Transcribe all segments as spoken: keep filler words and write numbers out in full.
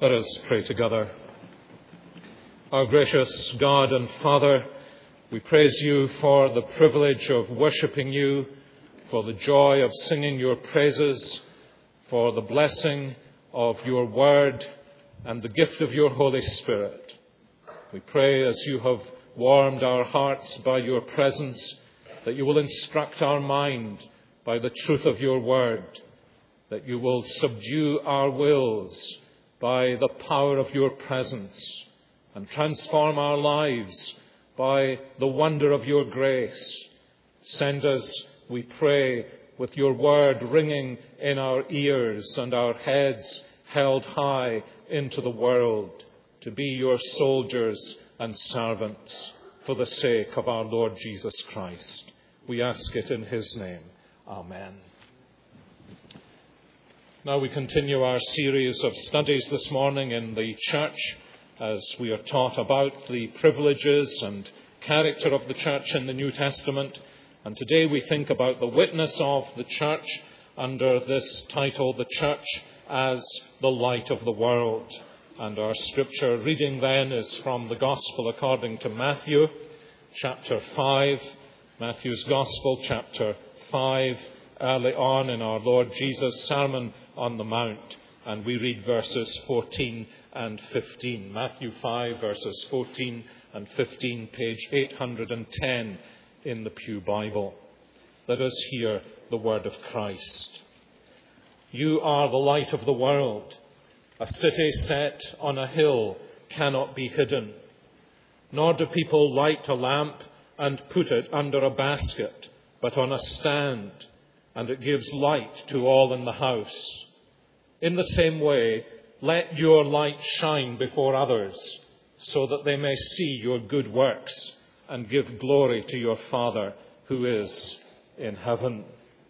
Let us pray together. Our gracious God and Father, we praise you for the privilege of worshipping you, for the joy of singing your praises, for the blessing of your word and the gift of your Holy Spirit. We pray, as you have warmed our hearts by your presence, that you will instruct our mind by the truth of your word, that you will subdue our wills by the power of your presence, and transform our lives by the wonder of your grace. Send us, we pray, with your word ringing in our ears and our heads held high into the world, to be your soldiers and servants for the sake of our Lord Jesus Christ. We ask it in his name. Amen. Now we continue our series of studies this morning in the church as we are taught about the privileges and character of the church in the New Testament. And today we think about the witness of the church under this title, The Church as the Light of the World. And our scripture reading then is from the Gospel according to Matthew, chapter five. Matthew's Gospel, chapter five, early on in our Lord Jesus' Sermon on the Mount. And we read verses fourteen and fifteen. Matthew five, verses fourteen and fifteen, page eight hundred ten in the Pew Bible. Let us hear the word of Christ. You are the light of the world. A city set on a hill cannot be hidden. Nor do people light a lamp and put it under a basket, but on a stand, and it gives light to all in the house. In the same way, let your light shine before others, so that they may see your good works and give glory to your Father who is in heaven.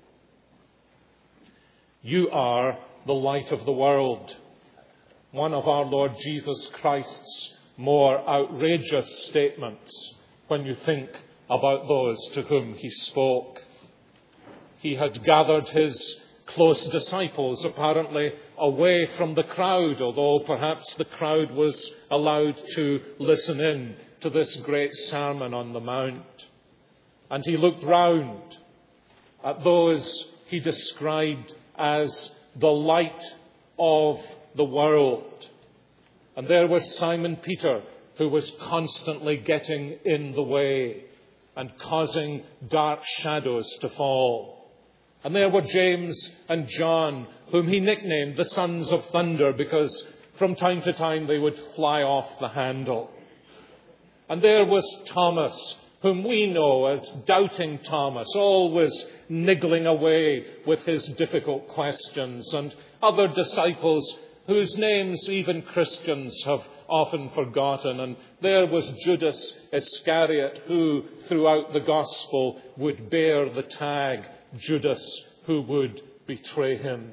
You are the light of the world. One of our Lord Jesus Christ's more outrageous statements when you think about those to whom he spoke. He had gathered his close disciples apparently away from the crowd, although perhaps the crowd was allowed to listen in to this great Sermon on the Mount. And he looked round at those he described as the light of the world. And there was Simon Peter, who was constantly getting in the way and causing dark shadows to fall. And there were James and John, whom he nicknamed the sons of thunder, because from time to time they would fly off the handle. And there was Thomas, whom we know as Doubting Thomas, always niggling away with his difficult questions, and other disciples whose names even Christians have often forgotten. And there was Judas Iscariot, who throughout the gospel would bear the tag Judas, who would betray him.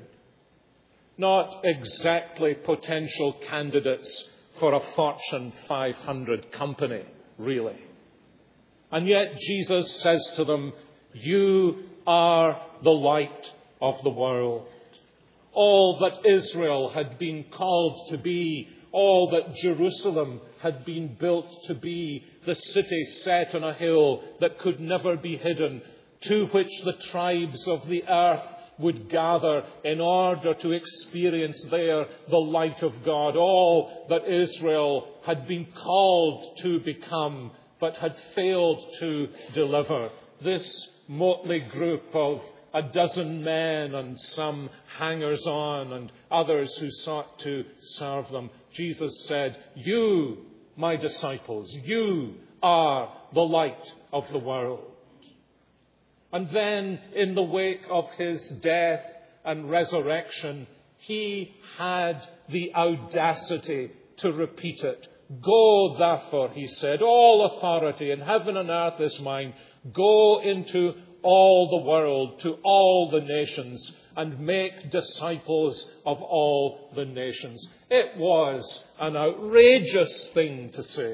Not exactly potential candidates for a Fortune five hundred company, really. And yet Jesus says to them, you are the light of the world. All that Israel had been called to be, all that Jerusalem had been built to be, the city set on a hill that could never be hidden, to which the tribes of the earth would gather in order to experience there the light of God. All that Israel had been called to become, but had failed to deliver. This motley group of a dozen men and some hangers-on and others who sought to serve them. Jesus said, you, my disciples, you are the light of the world. And then in the wake of his death and resurrection, he had the audacity to repeat it. Go, therefore, he said, all authority in heaven and earth is mine. Go into all the world, to all the nations, and make disciples of all the nations. It was an outrageous thing to say,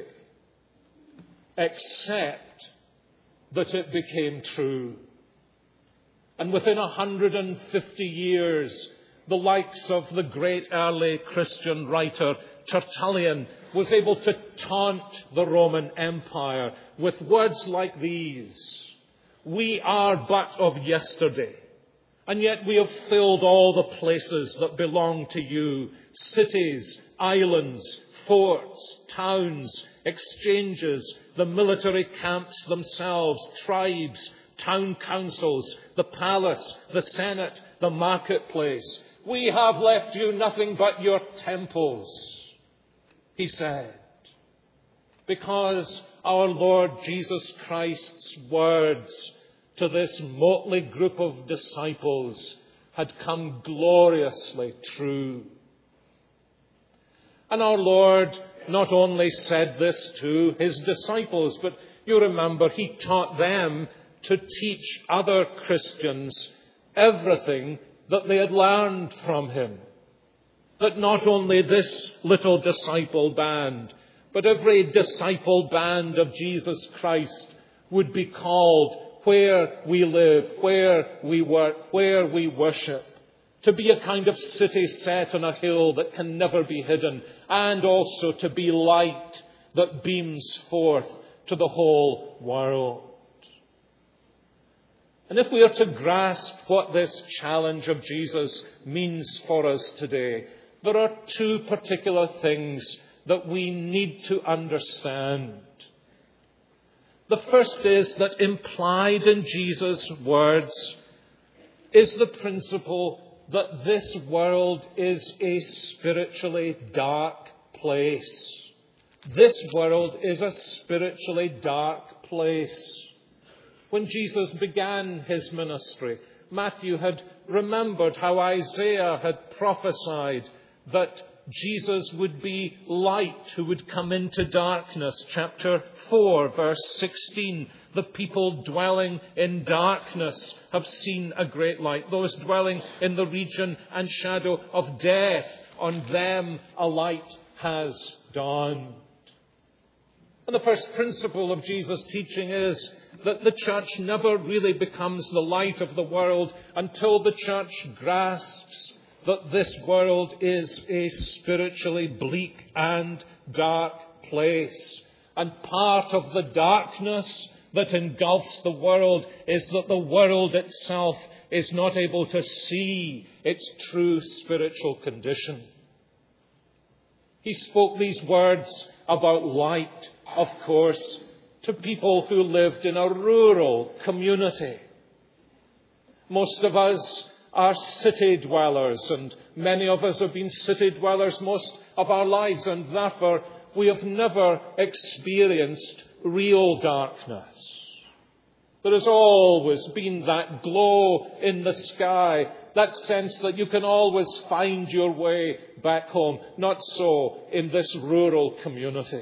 except that it became true. And within one hundred fifty years, The likes of the great early Christian writer Tertullian was able to taunt the Roman Empire with words like these: "We are but of yesterday, and yet we have filled all the places that belong to you, cities, islands, forts, towns, exchanges, the military camps themselves, tribes, town councils, the palace, the senate, the marketplace. We have left you nothing but your temples," he said, because our Lord Jesus Christ's words to this motley group of disciples had come gloriously true. And our Lord not only said this to his disciples, but you remember he taught them to teach other Christians everything that they had learned from him. That not only this little disciple band, but every disciple band of Jesus Christ would be called, where we live, where we work, where we worship, to be a kind of city set on a hill that can never be hidden, and also to be light that beams forth to the whole world. And if we are to grasp what this challenge of Jesus means for us today, there are two particular things that we need to understand. The first is that implied in Jesus' words is the principle that this world is a spiritually dark place. This world is a spiritually dark place. When Jesus began his ministry, Matthew had remembered how Isaiah had prophesied that Jesus would be light who would come into darkness. Chapter four, verse sixteen. The people dwelling in darkness have seen a great light. Those dwelling in the region and shadow of death, on them a light has dawned. And the first principle of Jesus' teaching is that the church never really becomes the light of the world until the church grasps that this world is a spiritually bleak and dark place. And part of the darkness that engulfs the world is that the world itself is not able to see its true spiritual condition. He spoke these words about light, of course, to people who lived in a rural community. Most of us are city dwellers, and many of us have been city dwellers most of our lives, and therefore we have never experienced real darkness. There has always been that glow in the sky, that sense that you can always find your way back home. Not so in this rural community.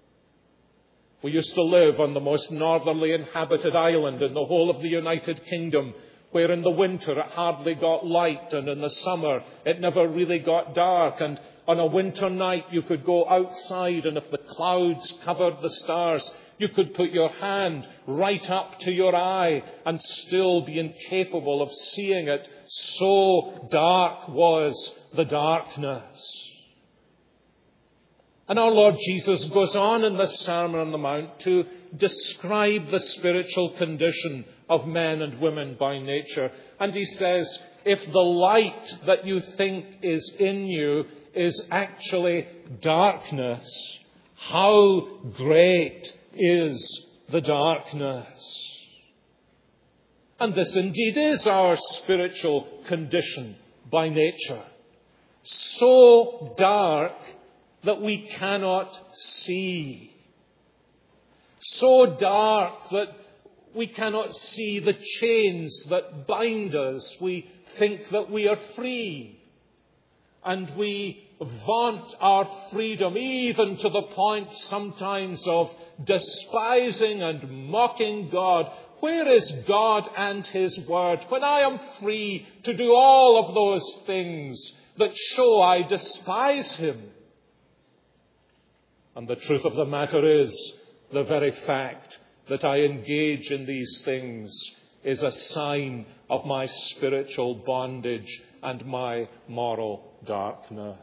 We used to live on the most northerly inhabited island in the whole of the United Kingdom, where in the winter it hardly got light, and in the summer it never really got dark. And on a winter night you could go outside, and if the clouds covered the stars, you could put your hand right up to your eye and still be incapable of seeing it. So dark was the darkness. And our Lord Jesus goes on in this Sermon on the Mount to describe the spiritual condition of men and women by nature. And he says, if the light that you think is in you is actually darkness, how great is the darkness? And this indeed is our spiritual condition by nature. So dark that we cannot see. So dark that we cannot see the chains that bind us. We think that we are free. And we vaunt our freedom, even to the point sometimes of despising and mocking God. Where is God and His Word when I am free to do all of those things that show I despise Him? And the truth of the matter is, the very fact that I engage in these things is a sign of my spiritual bondage and my moral darkness.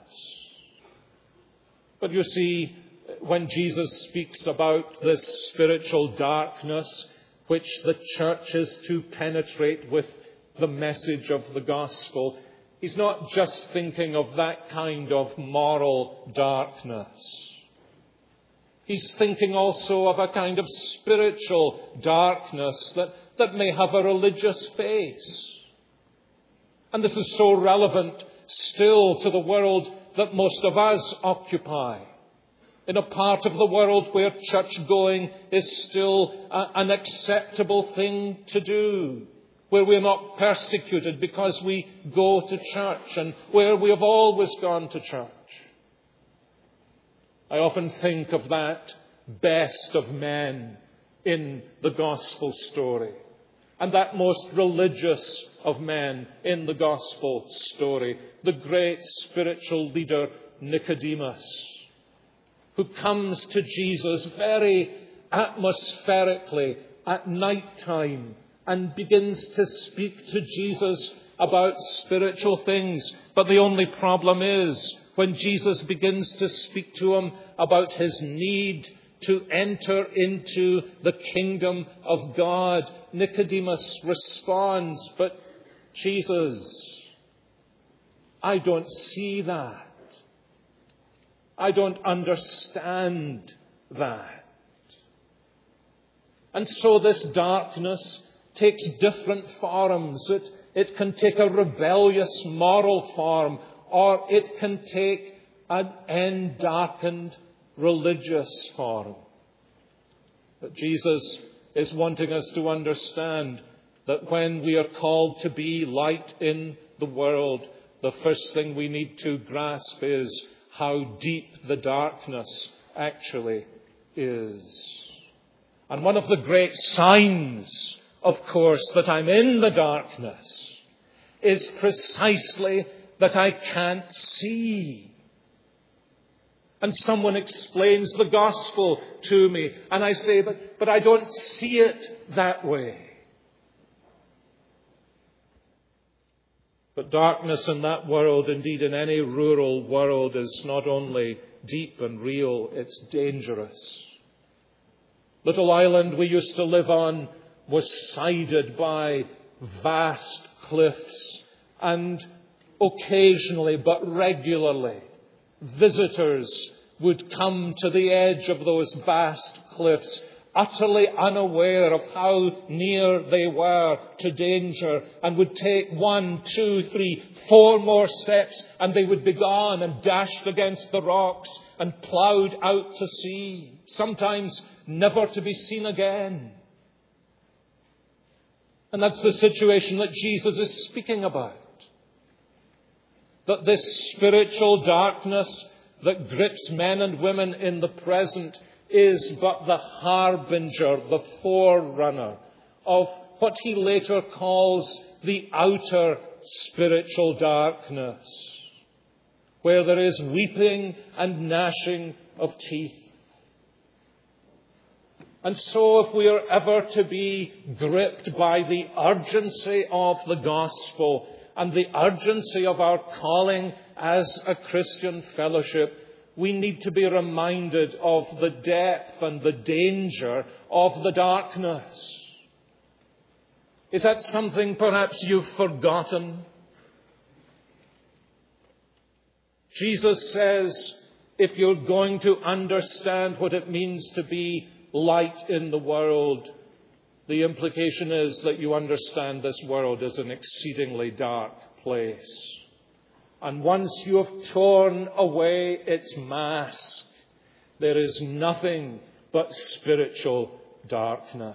But you see, when Jesus speaks about this spiritual darkness which the church is to penetrate with the message of the gospel, he's not just thinking of that kind of moral darkness. He's thinking also of a kind of spiritual darkness that, that may have a religious face. And this is so relevant still to the world that most of us occupy. In a part of the world where church-going is still a, an acceptable thing to do, where we're not persecuted because we go to church, and where we have always gone to church. I often think of that best of men in the gospel story, and that most religious of men in the gospel story, the great spiritual leader Nicodemus, who comes to Jesus very atmospherically at night time and begins to speak to Jesus about spiritual things. But the only problem is, when Jesus begins to speak to him about his need to enter into the kingdom of God, Nicodemus responds, "But Jesus, I don't see that. I don't understand that." And so this darkness takes different forms. It, it can take a rebellious moral form, or it can take an end-darkened religious form. But Jesus is wanting us to understand that when we are called to be light in the world, the first thing we need to grasp is how deep the darkness actually is. And one of the great signs, of course, that I'm in the darkness is precisely that I can't see. And someone explains the gospel to me, and I say, but, but I don't see it that way. But darkness in that world, indeed in any rural world, is not only deep and real, it's dangerous. Little island we used to live on was sided by vast cliffs, and occasionally, but regularly, visitors would come to the edge of those vast cliffs, utterly unaware of how near they were to danger, and would take one, two, three, four more steps, and they would be gone and dashed against the rocks and ploughed out to sea, sometimes never to be seen again. And that's the situation that Jesus is speaking about. That this spiritual darkness that grips men and women in the present is but the harbinger, the forerunner of what he later calls the outer spiritual darkness, where there is weeping and gnashing of teeth. And so if we are ever to be gripped by the urgency of the gospel and the urgency of our calling as a Christian fellowship, we need to be reminded of the depth and the danger of the darkness. Is that something perhaps you've forgotten? Jesus says, if you're going to understand what it means to be light in the world, the implication is that you understand this world is an exceedingly dark place. And once you have torn away its mask, there is nothing but spiritual darkness.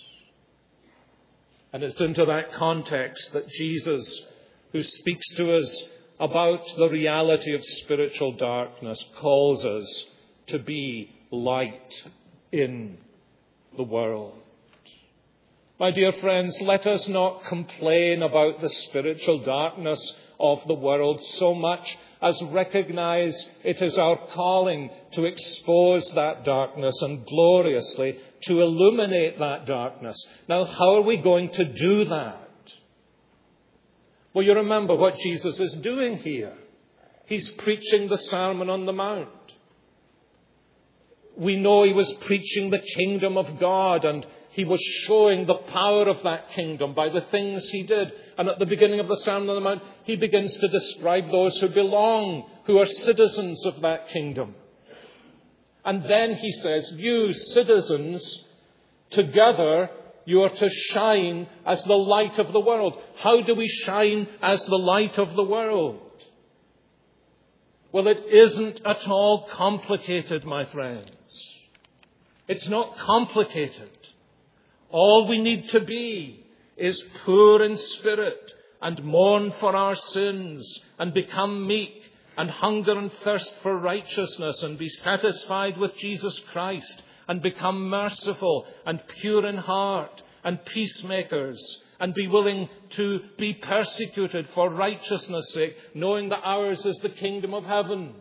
And it's into that context that Jesus, who speaks to us about the reality of spiritual darkness, calls us to be light in the world. My dear friends, let us not complain about the spiritual darkness of the world so much as recognize it is our calling to expose that darkness and gloriously to illuminate that darkness. Now, how are we going to do that? Well, you remember what Jesus is doing here. He's preaching the Sermon on the Mount. We know he was preaching the kingdom of God, and he was showing the power of that kingdom by the things he did. And at the beginning of the Sermon on the Mount, he begins to describe those who belong, who are citizens of that kingdom. And then he says, you citizens, together you are to shine as the light of the world. How do we shine as the light of the world? Well, it isn't at all complicated, my friends. It's not complicated. All we need to be is poor in spirit and mourn for our sins and become meek and hunger and thirst for righteousness and be satisfied with Jesus Christ and become merciful and pure in heart and peacemakers and be willing to be persecuted for righteousness' sake, knowing that ours is the kingdom of heaven.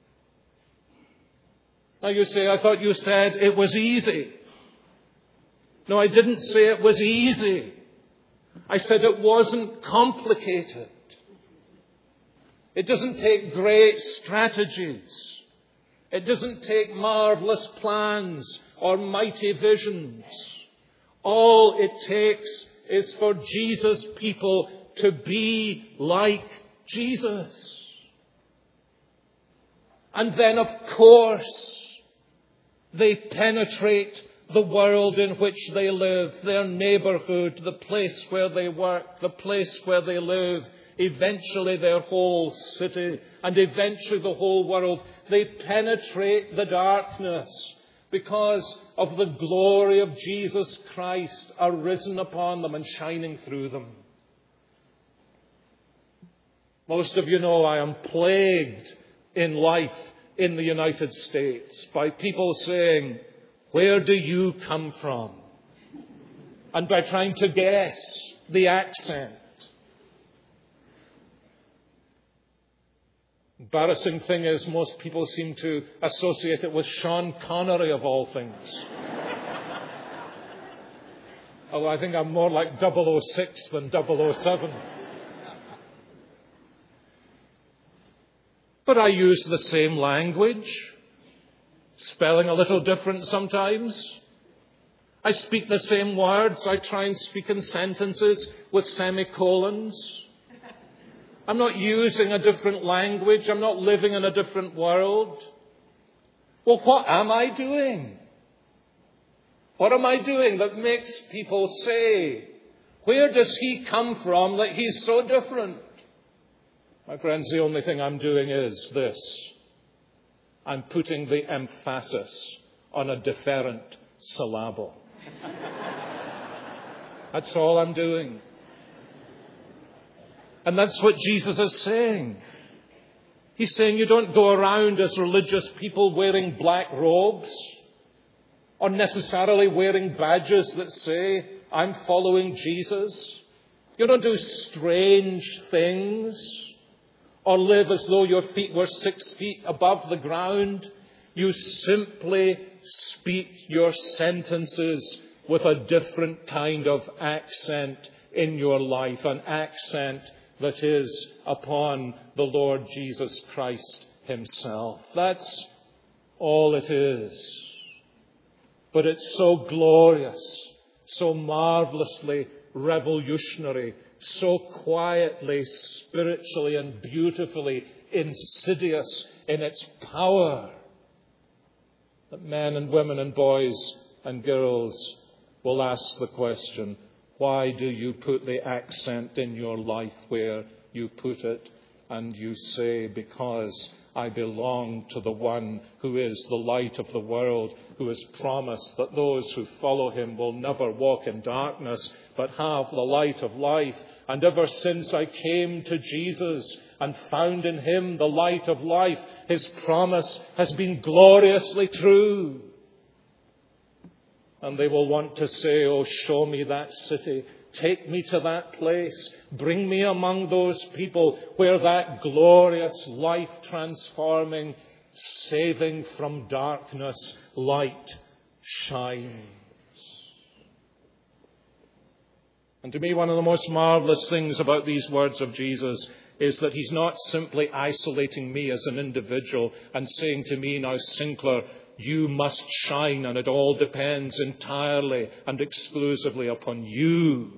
Now you say, I thought you said it was easy. No, I didn't say it was easy. I said it wasn't complicated. It doesn't take great strategies. It doesn't take marvelous plans or mighty visions. All it takes is for Jesus' people to be like Jesus. And then, of course, they penetrate the world in which they live, their neighborhood, the place where they work, the place where they live, eventually their whole city, and eventually the whole world. They penetrate the darkness because of the glory of Jesus Christ arisen upon them and shining through them. Most of you know I am plagued in life in the United States by people saying, where do you come from? And by trying to guess the accent. Embarrassing thing is most people seem to associate it with Sean Connery of all things. Although I think I'm more like double oh six than double oh seven. But I use the same language, spelling a little different sometimes. I speak the same words. I try and speak in sentences with semicolons. I'm not using a different language. I'm not living in a different world. Well, what am I doing? What am I doing that makes people say, where does he come from that he's so different? My friends, the only thing I'm doing is this. I'm putting the emphasis on a deferent syllable. That's all I'm doing. And that's what Jesus is saying. He's saying you don't go around as religious people wearing black robes or necessarily wearing badges that say, I'm following Jesus. You don't do strange things or live as though your feet were six feet above the ground. You simply speak your sentences with a different kind of accent in your life, an accent that is upon the Lord Jesus Christ himself. That's all it is. But it's so glorious, so marvelously revolutionary, so quietly, spiritually and beautifully insidious in its power that men and women and boys and girls will ask the question, why do you put the accent in your life where you put it? And you say, because I belong to the one who is the light of the world, who has promised that those who follow him will never walk in darkness, but have the light of life. And ever since I came to Jesus and found in him the light of life, his promise has been gloriously true. And they will want to say, oh, show me that city. Take me to that place. Bring me among those people where that glorious, life-transforming, saving from darkness light shines. And to me, one of the most marvelous things about these words of Jesus is that he's not simply isolating me as an individual and saying to me, now, Sinclair, you must shine, and it all depends entirely and exclusively upon you.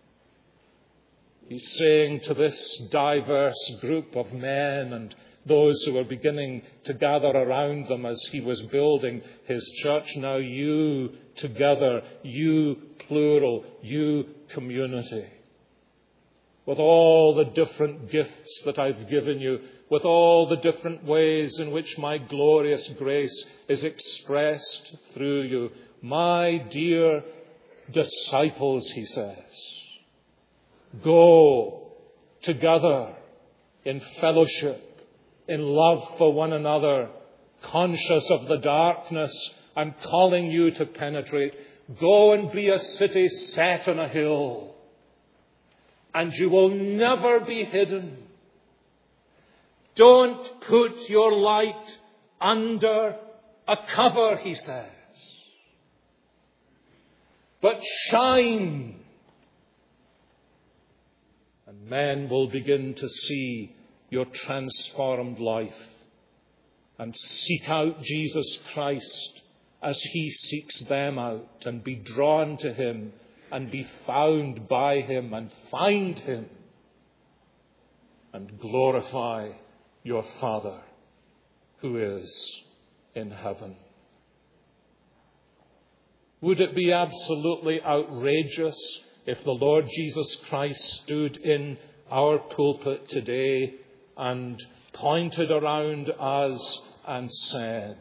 He's saying to this diverse group of men and those who were beginning to gather around them as he was building his church, now you together, you plural, you community, with all the different gifts that I've given you, with all the different ways in which my glorious grace is expressed through you. My dear disciples, he says, go together in fellowship, in love for one another, conscious of the darkness I'm calling you to penetrate. Go and be a city set on a hill, and you will never be hidden. Don't put your light under a cover, he says, but shine. And men will begin to see your transformed life and seek out Jesus Christ as he seeks them out, and be drawn to him and be found by him and find him and glorify your Father who is in heaven. Would it be absolutely outrageous if the Lord Jesus Christ stood in our pulpit today and pointed around us and said,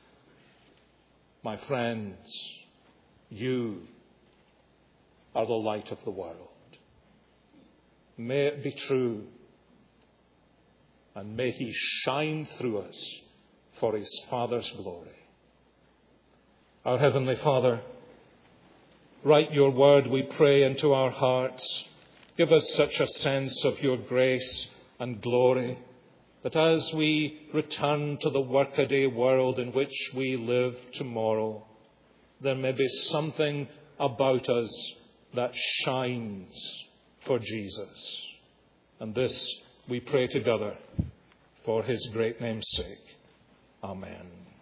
my friends, you are the light of the world. May it be true, and may he shine through us for his Father's glory. Our Heavenly Father, write your word, we pray, into our hearts. Give us such a sense of your grace and glory that as we return to the workaday world in which we live tomorrow, there may be something about us that shines for Jesus. And this we pray together for his great name's sake. Amen.